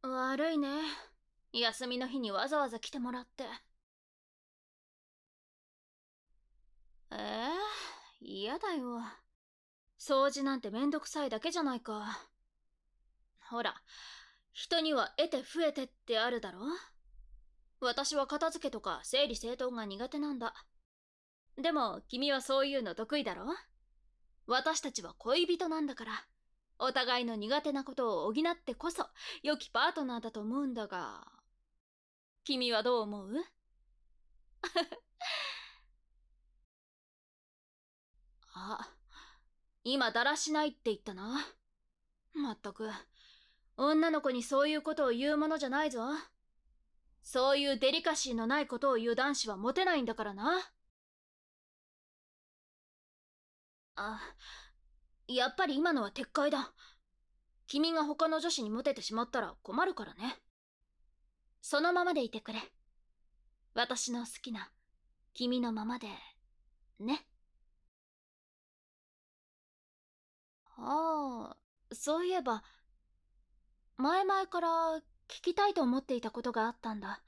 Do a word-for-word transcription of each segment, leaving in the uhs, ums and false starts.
悪いね。休みの日にわざわざ来てもらって。ええ嫌だよ。掃除なんてめんどくさいだけじゃないか。ほら、人には得て増えてってあるだろ。私は片付けとか整理整頓が苦手なんだ。でも君はそういうの得意だろ。私たちは恋人なんだから、お互いの苦手なことを補ってこそ良きパートナーだと思うんだが、君はどう思う？あ、今だらしないって言ったな。まったく、女の子にそういうことを言うものじゃないぞ。そういうデリカシーのないことを言う男子はモテないんだからな。あ、やっぱり今のは撤回だ。君が他の女子にモテてしまったら困るからね。そのままでいてくれ。私の好きな君のままでね。ああ、そういえば前々から聞きたいと思っていたことがあったんだ。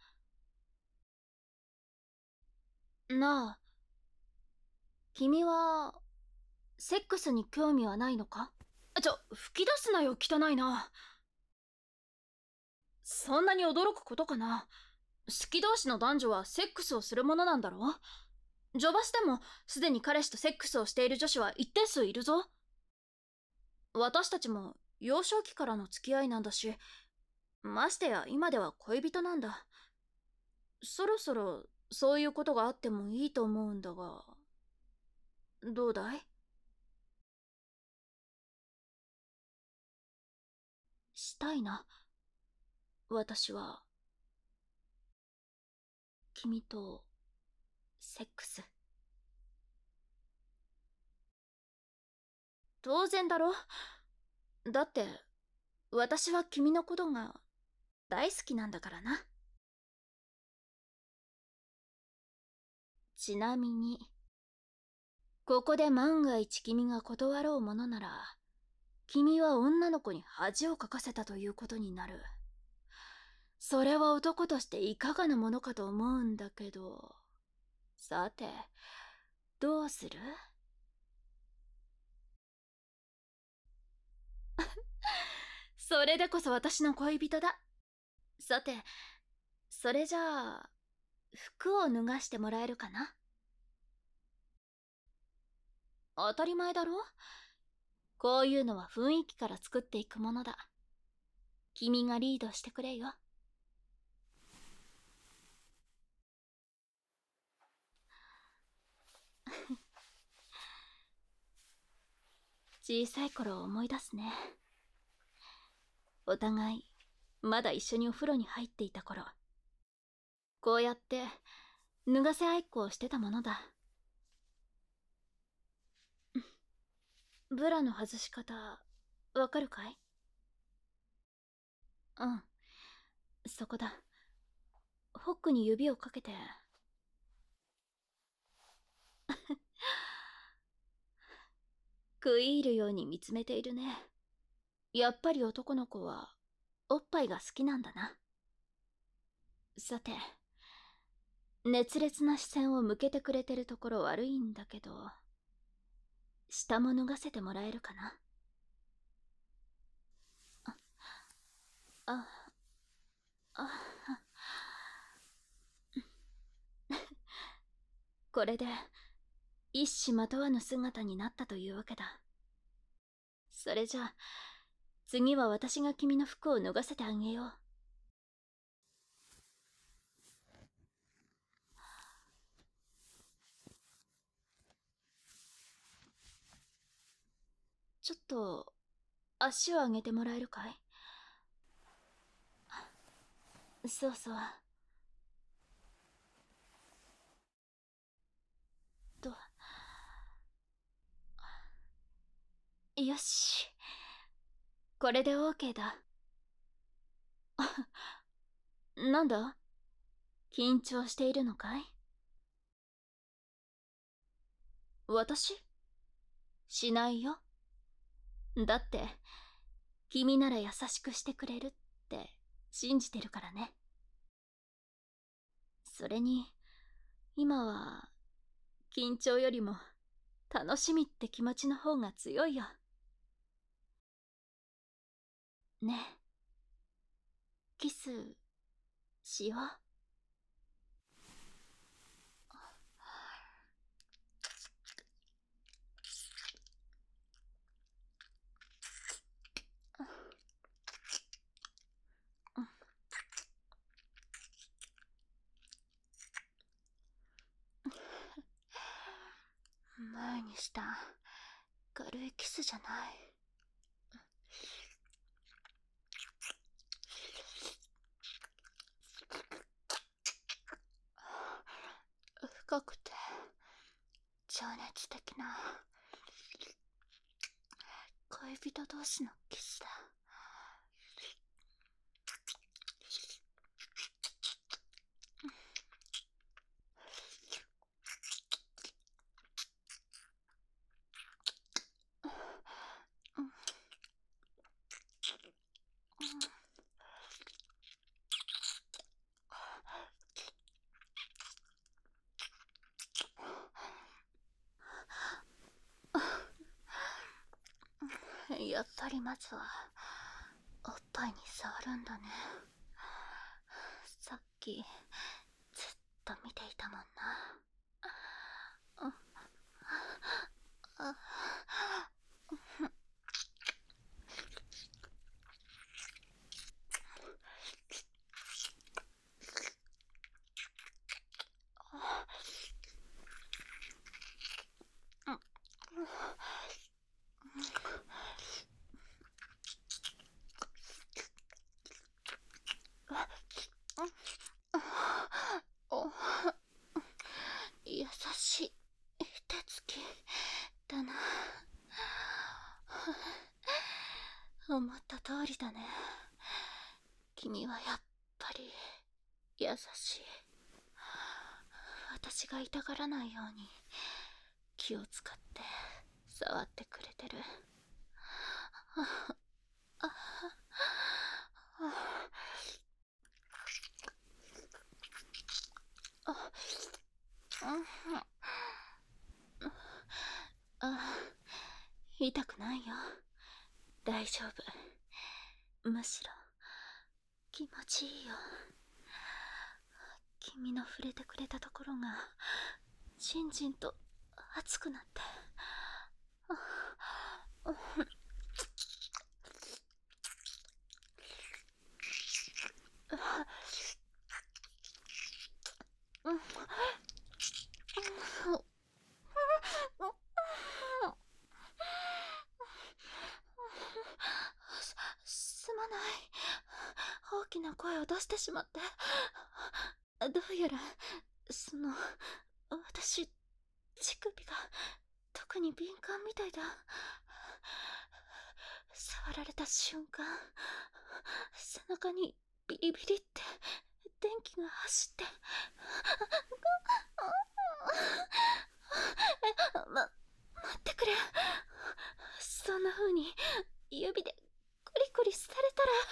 なあ、君はセックスに興味はないのか？ちょ、吹き出すなよ、汚いな。そんなに驚くことかな。好き同士の男女はセックスをするものなんだろ？女バスでもすでに彼氏とセックスをしている女子は一定数いるぞ。私たちも幼少期からの付き合いなんだし、ましてや今では恋人なんだ。そろそろそういうことがあってもいいと思うんだが、どうだい？したいな。私は君とセックス。当然だろ。だって私は君のことが大好きなんだからな。ちなみにここで万が一君が断ろうものなら、君は女の子に恥をかかせたということになる。それは男としていかがなものかと思うんだけど。さて、どうする？それでこそ私の恋人だ。さて、それじゃあ服を脱がしてもらえるかな？当たり前だろ。こういうのは雰囲気から作っていくものだ。君がリードしてくれよ。小さい頃を思い出すね。お互いまだ一緒にお風呂に入っていた頃、こうやって脱がせ合いっこをしてたものだ。ブラの外し方わかるかい？うん、そこだ。ホックに指をかけて。食い入るように見つめているね。やっぱり男の子はおっぱいが好きなんだな。さて、熱烈な視線を向けてくれてるところ悪いんだけど、下も脱がせてもらえるかな？あ、あ、あ、これで一糸まとわぬ姿になったというわけだ。それじゃあ次は私が君の服を脱がせてあげよう。ちょっと足を上げてもらえるかい？そうそう。と、よし、これで オーケー だ。なんだ？緊張しているのかい？私？しないよ。だって君なら優しくしてくれるって信じてるからね。それに、今は、緊張よりも、楽しみって気持ちの方が強いよ。ねえ、キス、しよう。前にした軽いキスじゃない。深くて情熱的な恋人同士のキスだ。やっぱりまずはおっぱいに触るんだね。さっきずっと見ていたもんな。優しい手つきだな。思った通りだね。君はやっぱり優しい。私が痛がらないように気を使って触ってくれてる。あ、痛くないよ。大丈夫。むしろ気持ちいいよ。君の触れてくれたところがじんじんと熱くなって。す、すまない。大きな声を出してしまって。どうやら、その、私、乳首が特に敏感みたいだ。触られた瞬間、背中にビリビリって電気が走って。ま、待ってくれ。そんな風に指でコリコリされたら。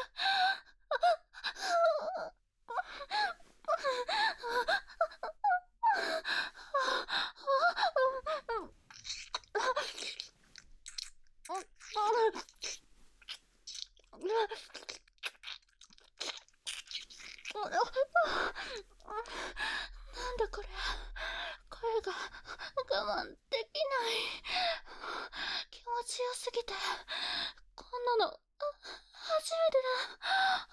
なんだこれ。声が我慢できない。気持ちよすぎてこんなの初めてだ。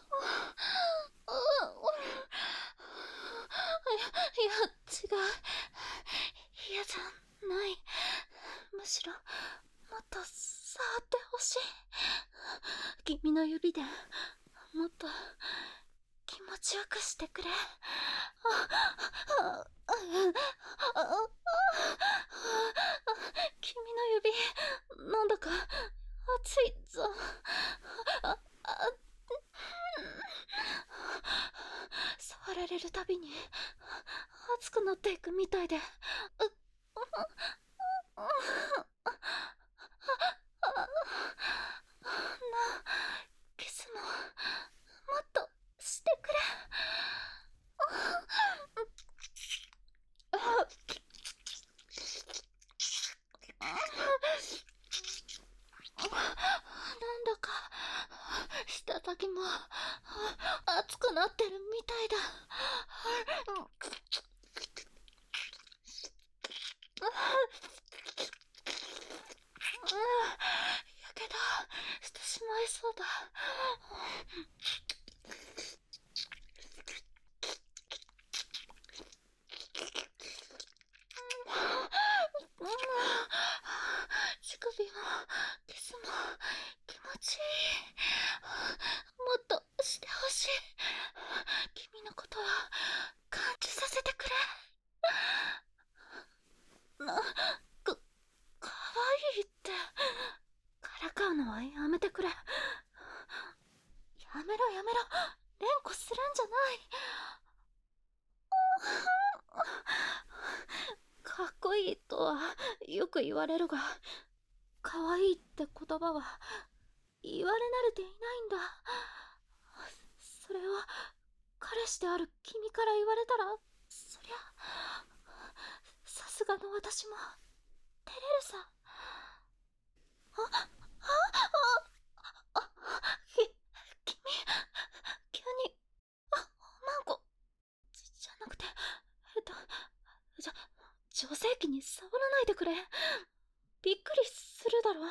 いや、違う。嫌じゃない。むしろもっと触ってほしい。君の指でもっと気持ちよくしてくれ。君の指、なんだか熱いぞ。あ、あ、触られるたびに熱くなっていくみたいで。な、キスももっと先も熱くなってるみたいだ。やけどしてしまいそうだ。乳首もキスも気持ちいい。もっとしてほしい。君のことは感じさせてくれ。な、か、かわいいって。からかうのはやめてくれ。やめろやめろ。連呼するんじゃない。かっこいいとはよく言われるが、かわいいって言葉は言われ慣れていないんだ。それを彼氏である君から言われたら、そりゃさすがの私も照れるさ。ああああき君急にあマンコじじゃなくてえっとじゃ女性器に触らないでくれ。びっくりするだろ。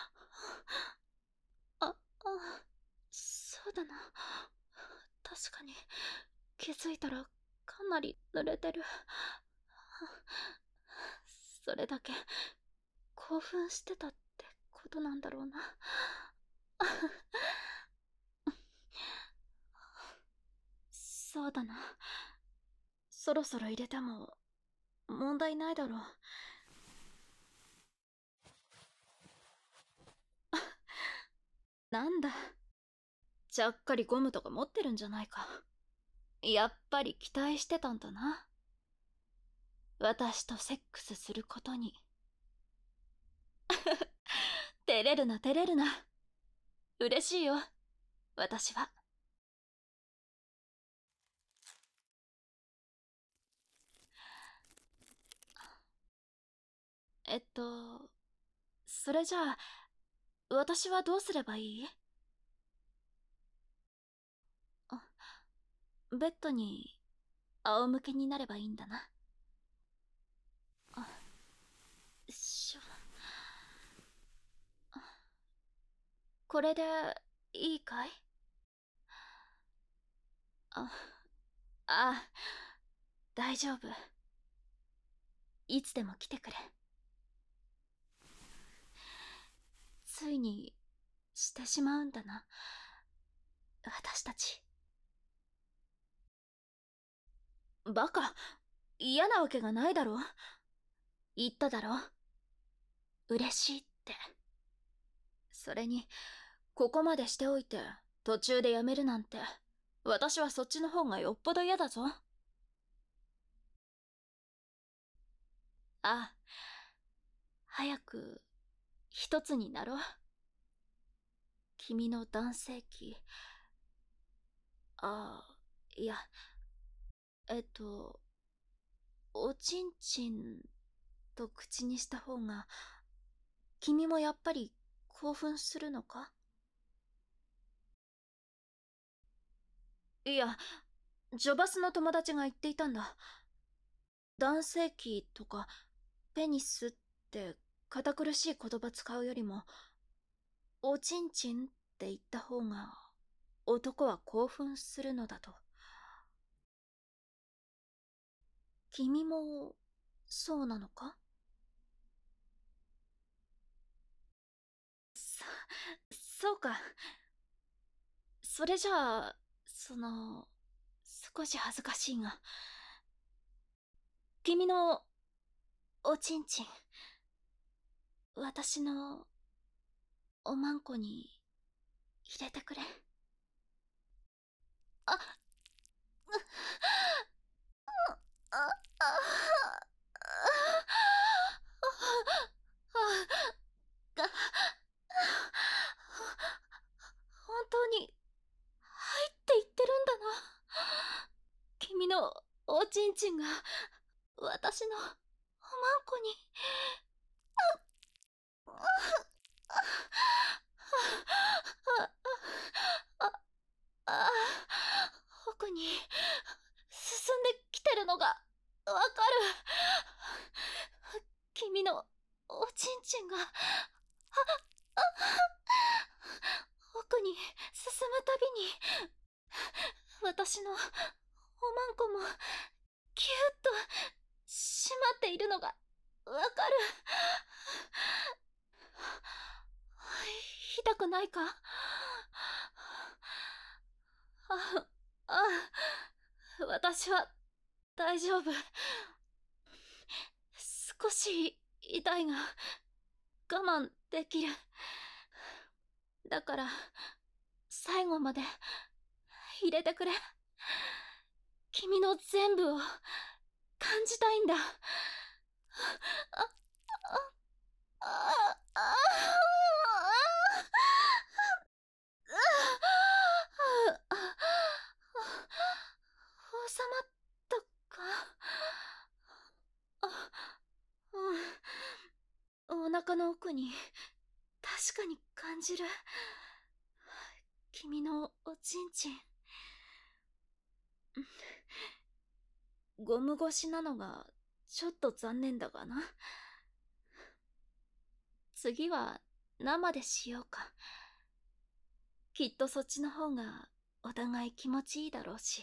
ああそうだな。確かに気づいたらかなり濡れてる。それだけ興奮してたってことなんだろうな。そうだな。そろそろ入れても問題ないだろう。なんだ、ちゃっかりゴムとか持ってるんじゃないか。やっぱり期待してたんだな、私とセックスすることに。照れるな照れるな。嬉しいよ、私は。えっとそれじゃあ私はどうすればいい？あ、ベッドに仰向けになればいいんだな。あ、しょ。これでいいかい？あ、あ、大丈夫。いつでも来てくれ。ついにしてしまうんだな、私たち。バカ、嫌なわけがないだろ。言っただろ、嬉しいって。それにここまでしておいて途中でやめるなんて、私はそっちの方がよっぽど嫌だぞ。ああ、早く一つになろう。君の男性器。ああ、いや、えっとおちんちんと口にした方が君もやっぱり興奮するのか？いや、ジョバスの友達が言っていたんだ。男性器とかペニスって堅苦しい言葉使うよりも、おちんちんって言った方が男は興奮するのだと。君もそうなのか？そ、そうか。それじゃあ、その、少し恥ずかしいが、君のおちんちん、私のおまんこに入れてくれ。あ、う、あ、あ、あ、が、本当に入っていってるんだな。君のおちんちんが私のおまんこに。 私のおまんこもキューッと締まっているのがわかる。痛くないか？あ、あ、私は大丈夫。少し痛いが我慢できる。だから最後まで入れてくれ。君の全部を感じたいんだ。あ、あ、あ、あ、収まったか？あ、うん。お腹の奥に確かに感じる。君のおちんちん。ゴム越しなのがちょっと残念だがな。次は生でしようか。きっとそっちの方がお互い気持ちいいだろうし。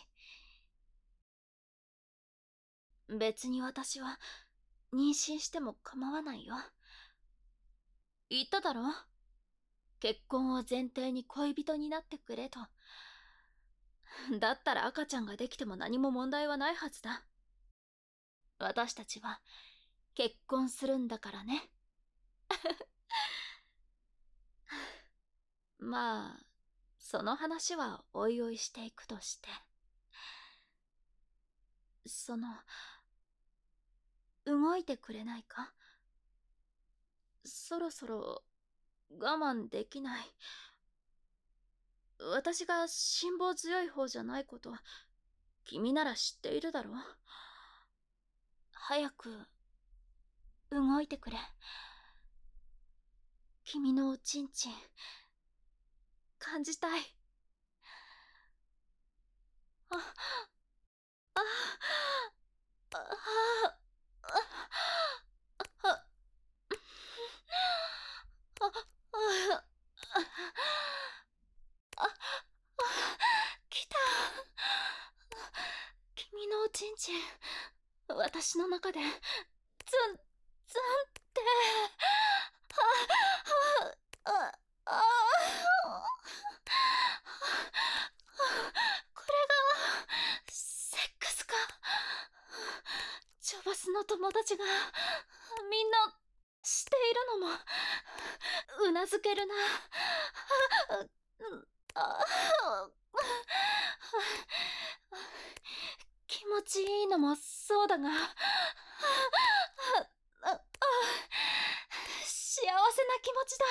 別に私は妊娠しても構わないよ。言っただろ？結婚を前提に恋人になってくれと。だったら赤ちゃんができても何も問題はないはずだ。私たちは結婚するんだからね。まあ、その話はおいおいしていくとして。その、動いてくれないか？そろそろ我慢できない。私が辛抱強い方じゃないこと、君なら知っているだろう。早く動いてくれ。君のおちんちん感じたい。あ、あ、あ、あ、あ、あ、あ、来た。君のおちんちん私の中でズンズンってああああこれがセックスか。ジョバスの友達がみんなしているのもうなずけるな。ああ気持ちいいのもそうだが幸せな気持ちだ。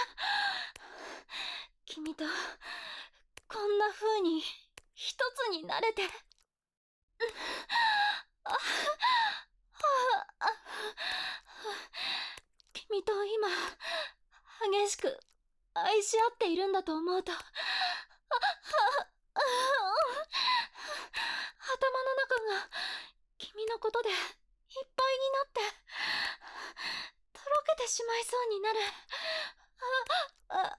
君とこんな風に一つになれて。君と今激しく愛し合っているんだと思うと頭の中が君のことでいっぱいになってとろけてしまいそうになる。ああ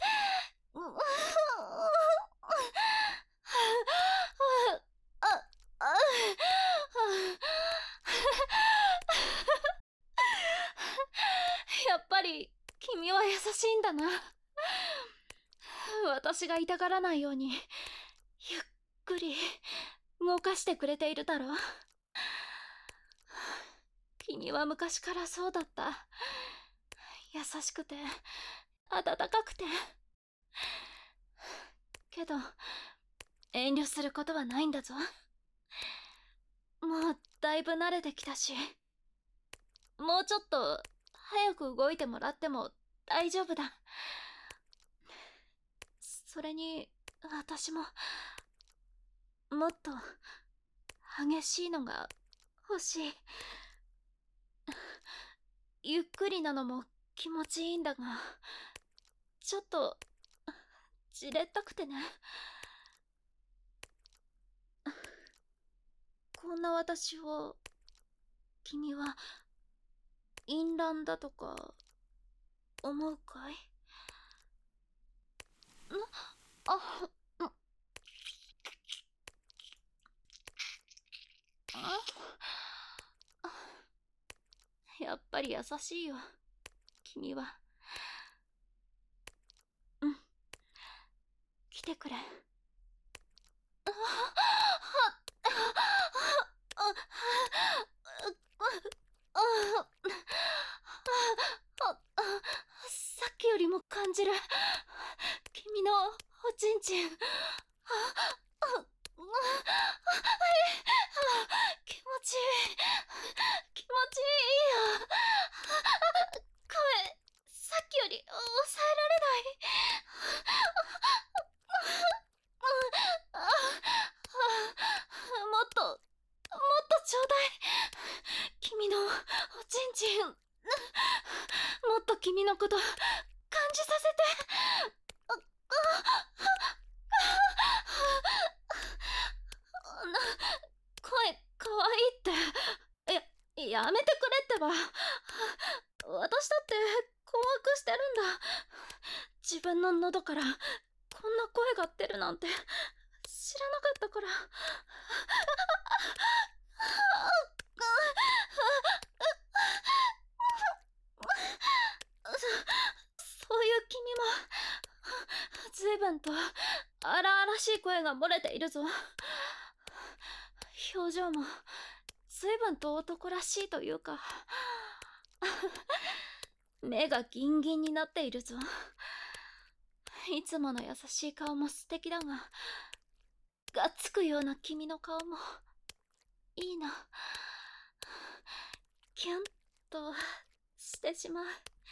やっぱり君は優しいんだな。私が痛がらないようにゆっくり動かしてくれているだろう。君は昔からそうだった。優しくて温かくて。けど遠慮することはないんだぞ。もうだいぶ慣れてきたし、もうちょっと早く動いてもらっても大丈夫だ。それに私ももっと激しいのが欲しい。ゆっくりなのも気持ちいいんだが、ちょっとじれったくてね。こんな私を君は淫乱だとか思うかい？あ、 ぱり優しいよ、君は。うん、来てくれ。さっきよりも感じる君のおちんちん。気持ちいい、気持ちいいよ。声さっきより抑えられない。もっともっとちょうだい、君のおちんちん。もっと君のこと感じさせて。な声かわいいって。ややめてくれってば。私だって困惑してるんだ。自分の喉からこんな声が出るなんて知らなかったから。そそういう君も随分と荒々しい声が漏れているぞ。表情も随分と男らしいというか、目がギンギンになっているぞ。いつもの優しい顔も素敵だが、がっつくような君の顔もいいな。キュンとしてしまう。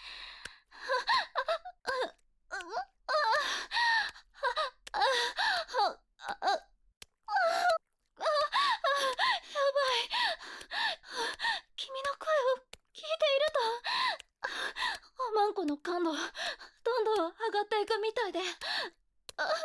君の声を聞いていると、おまんこの感度どんどん上がっていくみたいで。ああ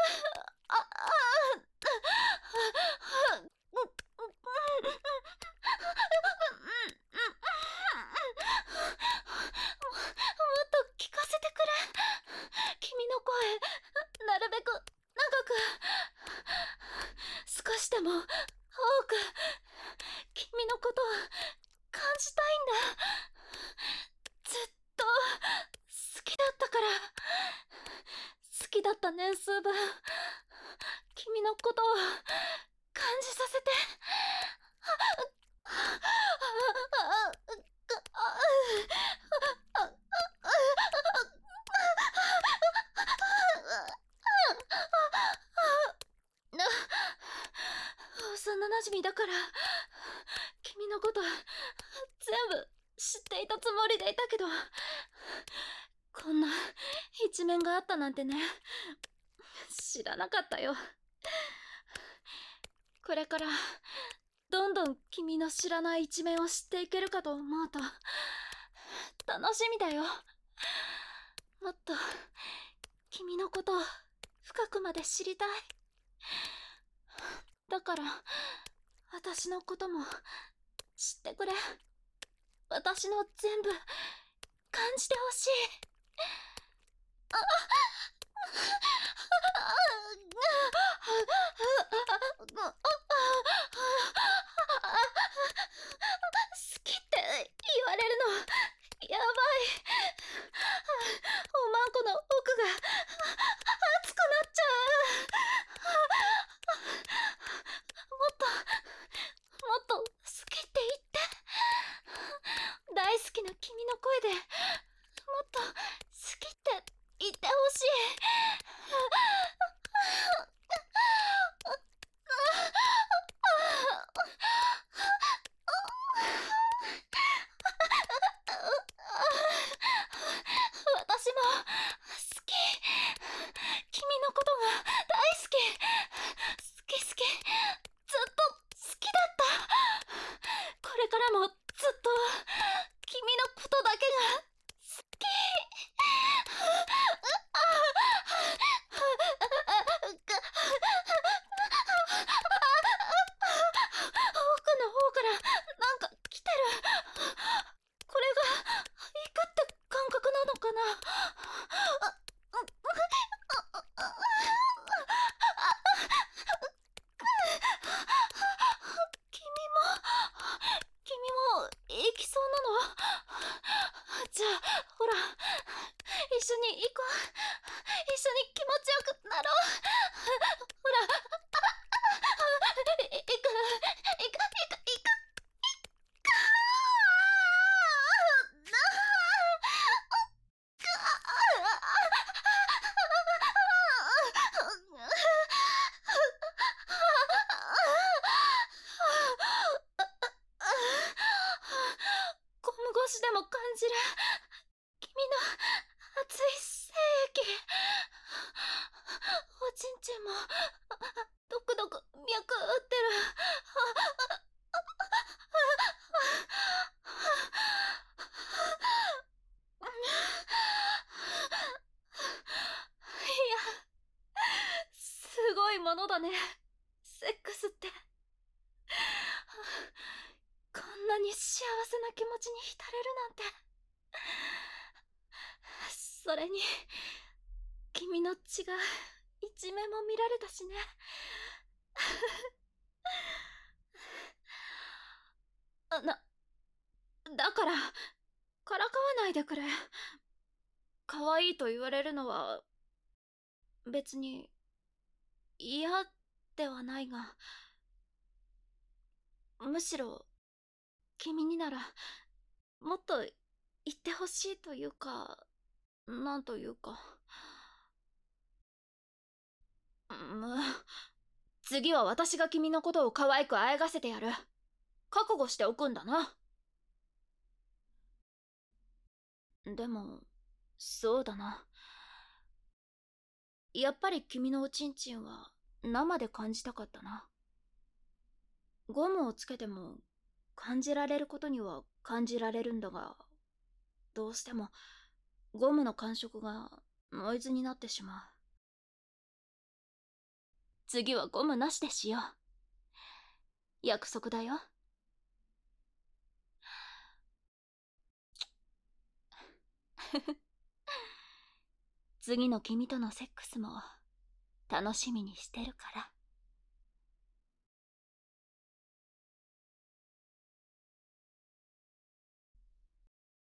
もっと聞かせてくれ。君の声なるべく長く、少しでも多く君のことを感じたいんだ。ずっと好きだったから。好きだった年数分君のことを感じさせて。幼なじみだから君のこと全部知っていたつもりでいたけど、こんな一面があったなんてね、知らなかったよ。これからどんどん君の知らない一面を知っていけるかと思うと楽しみだよ。もっと君のことを深くまで知りたい。だから私のことも知ってくれ。私の全部感じてほしい。あ好きって言われるのやばい。おまんこの奥が熱くなっちゃう。もっともっと好きって言って。大好きな君の声でもっと好き一緒に気持ちよくなろう。ほら、いいく、いく、いく、いく、ゴム越しでも感じる君の熱い精液。おちんちんもドクドク脈打ってる。いや、すごいものだね、セックスって。こんなに幸せな気持ちに浸れるなんて。それに君の血が一面も見られたしね。な、だからからかわないでくれ。可愛いと言われるのは別に嫌ではないが、むしろ君にならもっと言ってほしいというか、なんというか。む次は私が君のことを可愛くあえがせてやる。覚悟しておくんだな。でもそうだな、やっぱり君のおちんちんは生で感じたかったな。ゴムをつけても感じられることには感じられるんだが、どうしてもゴムの感触がノイズになってしまう。次はゴムなしでしよう。約束だよ。次の君とのセックスも楽しみにしてるから。